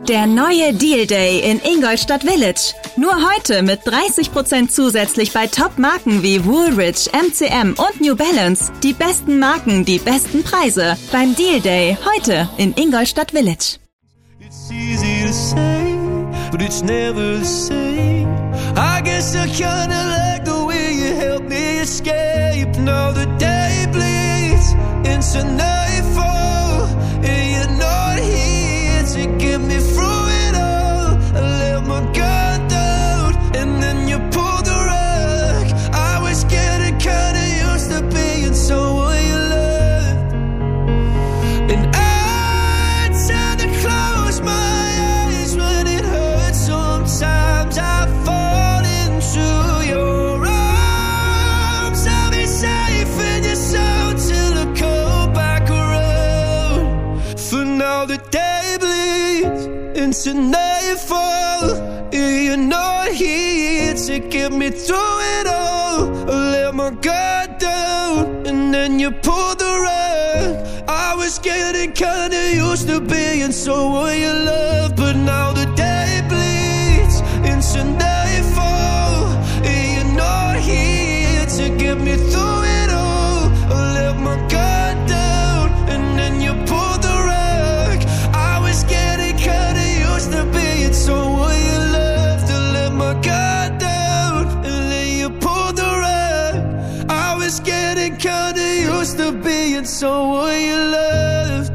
Der neue Deal Day in Ingolstadt Village. Nur heute mit 30% zusätzlich bei Top-Marken wie Woolrich, MCM und New Balance. Die besten Marken, die besten Preise. Beim Deal Day heute in Ingolstadt Village. It's easy to say, but it's never the same. I guess I kinda like the way you help me escape. Now the day bleeds into nightfall, and you're not here to get me through it all. I let my guard down, and then you pulled the rug. I was getting kinda used to being someone you loved, and I tend to close my eyes when it hurts. Sometimes I fall into your arms. I'll be safe in your soul till I come back around. For now the day bleeds into nightfall, and you're not here to get me through it all. I let my guard down, and then you pulled the rug. I was getting kinda used to being someone you love, but now the day bleeds into nightfall, and you're not here to get me through it all. I let my guard down, and then you pulled the rug. I was getting kinda used to being someone you loved. I let my guard down, and then you pulled the rug. I was getting kinda used to being someone you loved.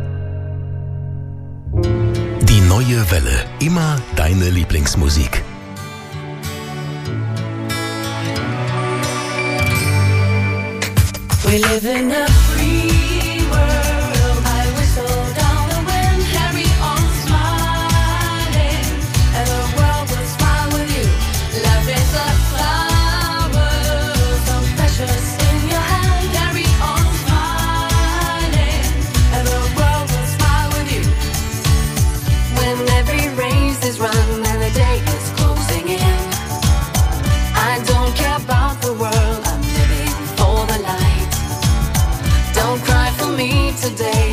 Die neue Welle. Immer deine Lieblingsmusik. We live in a free world. I whistle down the wind, carry on smiling, and the world will smile with you. Love is a flower, so precious in your hand. Carry on smiling, and the world will smile with you. When every race is run and the day is closing in, I don't care about the world. I'm living for the light. Don't cry for me today.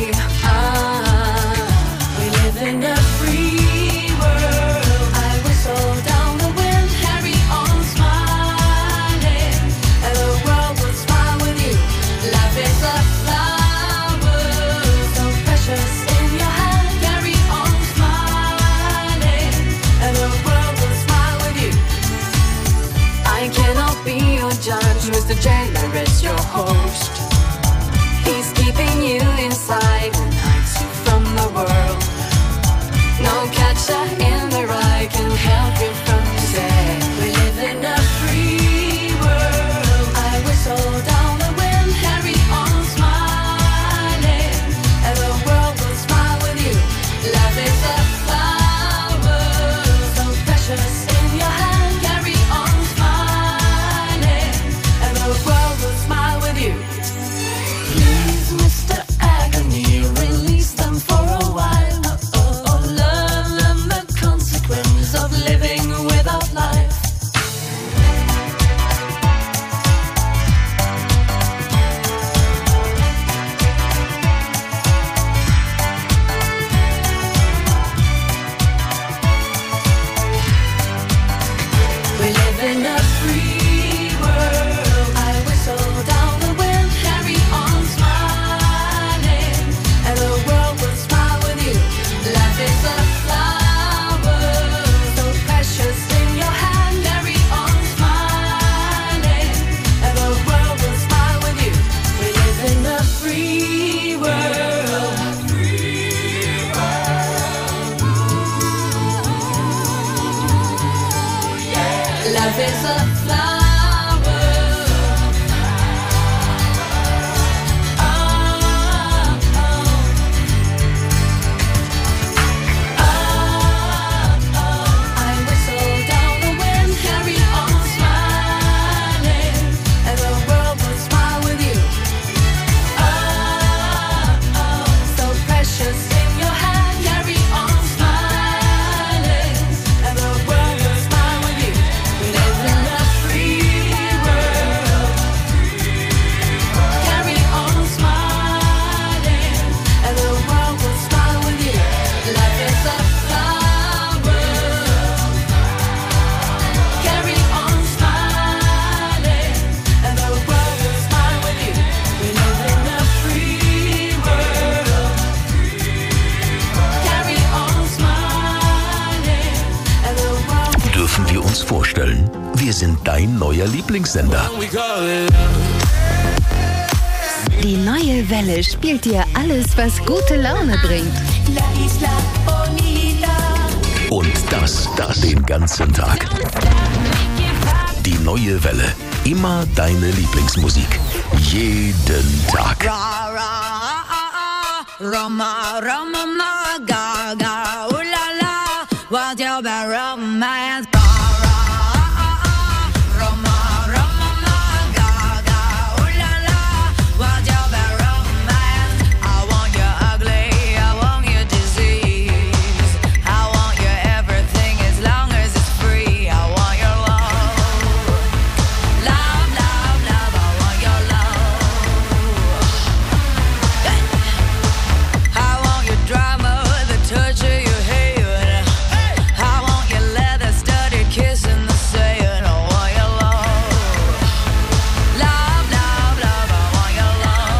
We live in a free world. I whistle down the wind, carry on smiling, and the world will smile with you. Love is a flower, so precious in your hand. Carry on smiling, and the world will smile with you. I cannot be your judge, Mr. Jailer is your host. He's keeping you inside and hides you from the world. No catcher in the rye can help you from today. We live in a free world. I whistle down the wind, carry on smiling, and the world will smile with you. Love is a flower, so precious in your hand. Carry on smiling, and the world will smile with you. Please, Mr. Agony, release them for a while. Learn them the consequence of living without life. We live in a free world. I whistle down the wind, carry on smiling, and the world will smile with you. Life is a flower, so precious in your hand. Carry on smiling, and the world will smile with you. We live in a free world. Love is a flower. I whistle down the wind, carry on smiling, and the world will smile with you. So precious in your hand, carry on smiling, and the world will smile with you. We live in a free vorstellen. Wir sind dein neuer Lieblingssender. We call it love. Die neue Welle spielt dir alles, was gute Laune bringt. La isla bonita. Und das den ganzen Tag. Die neue Welle. Immer deine Lieblingsmusik. Jeden Tag. Roma, Roma, ma, ga, ga, ooh la la, what's your bad romance? Roma, Roma, ma, ga, ga, ooh la la, what's your bad romance? I want you ugly, I want you disease, I want you everything as long as it's free. I want your love, love, love, love. I want your love. I want your drama, the touch of your hand. I want your leather studded kiss in the sand. I want your love, love, love, love. I want your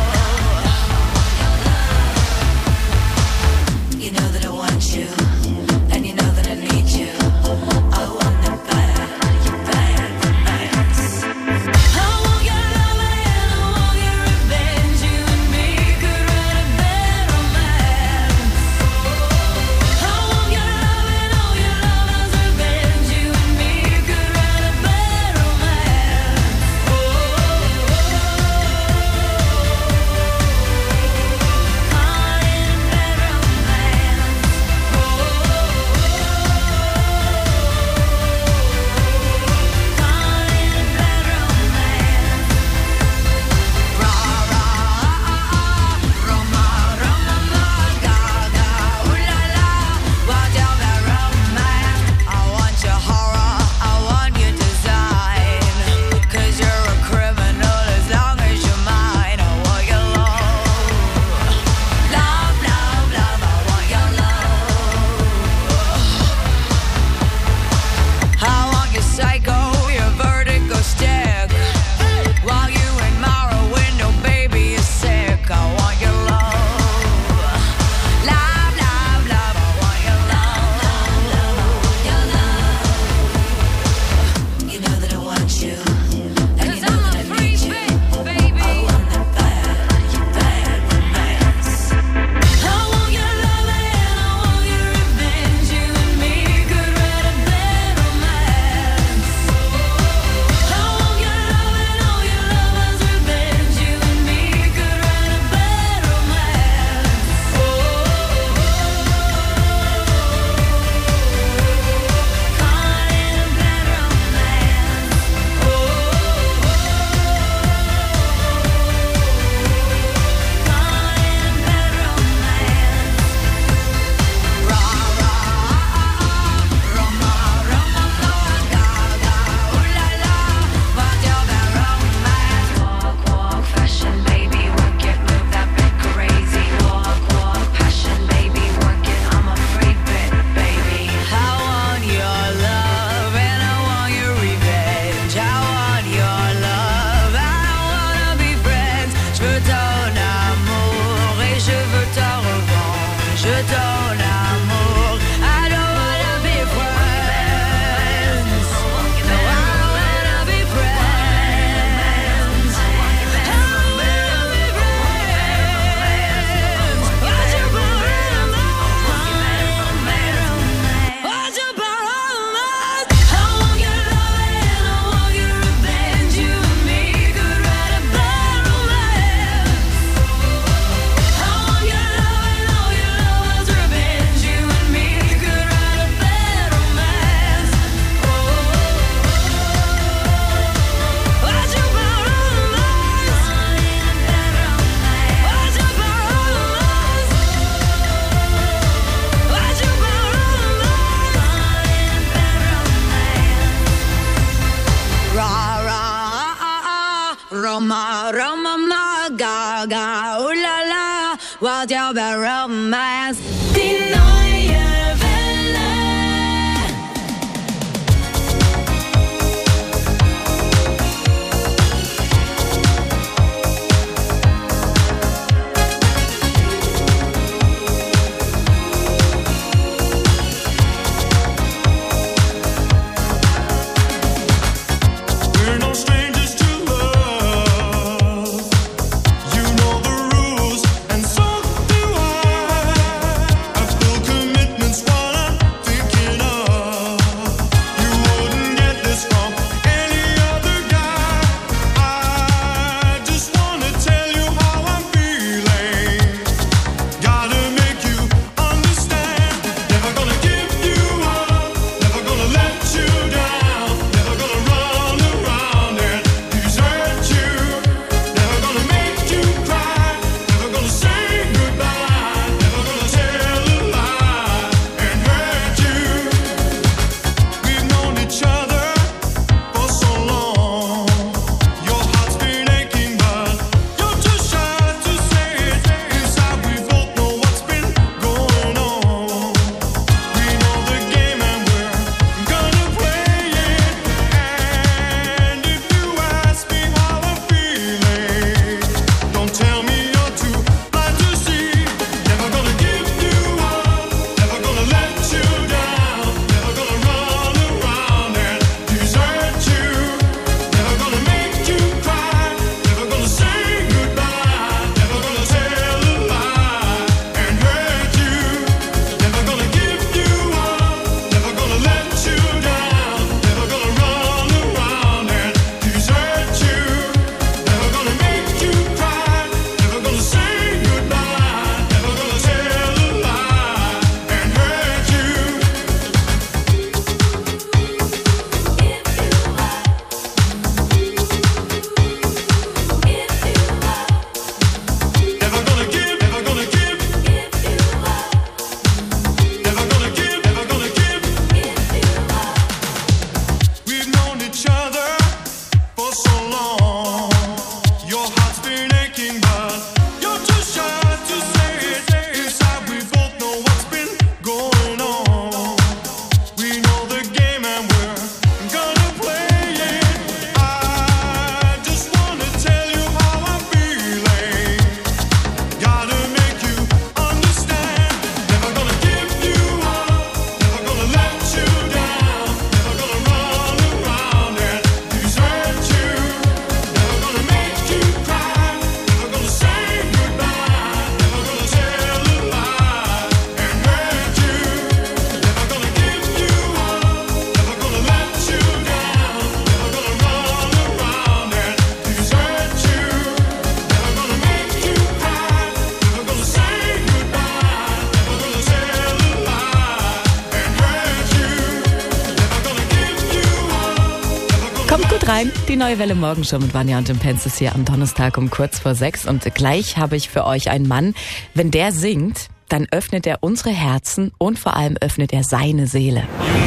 love. You know that I want you, and you know that I need you. I want the bad, bad romance. I want your love and I want your revenge. You and me could write a bad romance. I want your love and all your love's revenge. You and me could write a bad romance. Psycho, your vertigo stick. While you admire a window, baby, you're sick. I want your love, love, love, love. I want your love, you know that I want you, and you know that I need you. I want the bad, bad romance. I want your love and I want your revenge. You and me could write a bad romance. I want your love and all your love's revenge. You and me could write a bad romance. Caught in a bad romance. Caught in a bad romance. Rah, rah, Roma, Roma, ma, ga, ga, ooh la la, what's your bad romance? Walk, walk, fashion, baby, work it, move that bit crazy. Walk, walk, passion, baby, work it, I'm a freak bit, baby. I want your love and I want your revenge. I want your love, I wanna be friends. Je veux ton amour et je veux ta revanche. Ton amour, I don't wanna be friends. No, I wanna be friends. I wanna be friends. What's your problem? What's your problem? I want your love and I want your revenge. You and me could write a bad romance. I want your love and all your love's revenge. You and me could write a bad romance. What's your problem? What's your problem? What's your problem? Rah, rah, Roma, Roma, ma, ga, ga, ooh la la, what's your bad romance? Die neue Welle. rein. Die Neue Welle Morgenshow mit Vanja und dem Penz ist hier am Donnerstag um 5:45 und gleich habe ich für euch einen Mann. Wenn der singt, dann öffnet er unsere Herzen und vor allem öffnet er seine Seele.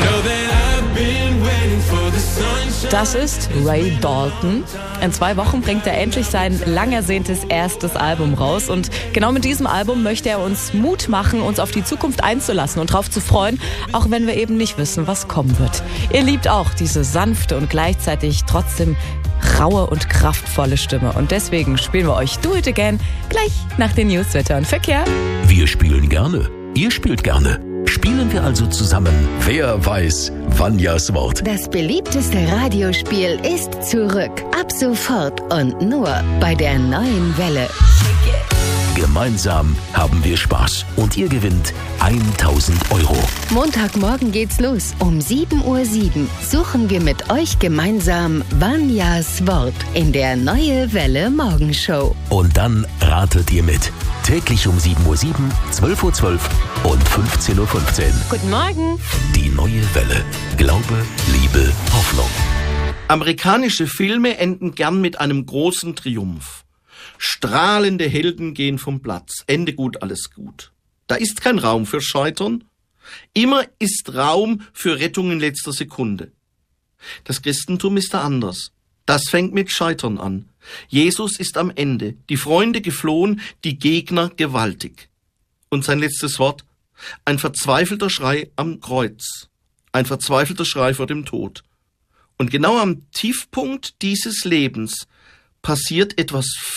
Das ist Ray Dalton. In 2 Wochen bringt er endlich sein lang ersehntes erstes Album raus. Und genau mit diesem Album möchte er uns Mut machen, uns auf die Zukunft einzulassen und darauf zu freuen, auch wenn wir eben nicht wissen, was kommen wird. Ihr liebt auch diese sanfte und gleichzeitig trotzdem raue und kraftvolle Stimme. Und deswegen spielen wir euch Do It Again gleich nach den News, Wetter und Verkehr. Wir spielen gerne. Ihr spielt gerne. Spielen wir also zusammen. Wer weiß Vanjas Wort? Das beliebteste Radiospiel ist zurück. Ab sofort und nur bei der Neuen Welle. Gemeinsam haben wir Spaß und ihr gewinnt 1.000 Euro. Montagmorgen geht's los. Um 7:07 Uhr suchen wir mit euch gemeinsam Vanjas Wort in der Neue Welle Morgenshow. Und dann ratet ihr mit. Täglich um 7:07 Uhr, 12:12 Uhr und 15:15 Uhr. Guten Morgen. Die Neue Welle. Glaube, Liebe, Hoffnung. Amerikanische Filme enden gern mit einem großen Triumph. Strahlende Helden gehen vom Platz. Ende gut, alles gut. Da ist kein Raum für Scheitern. Immer ist Raum für Rettung in letzter Sekunde. Das Christentum ist da anders. Das fängt mit Scheitern an. Jesus ist am Ende. Die Freunde geflohen, die Gegner gewaltig. Und sein letztes Wort? Ein verzweifelter Schrei am Kreuz. Ein verzweifelter Schrei vor dem Tod. Und genau am Tiefpunkt dieses Lebens passiert etwas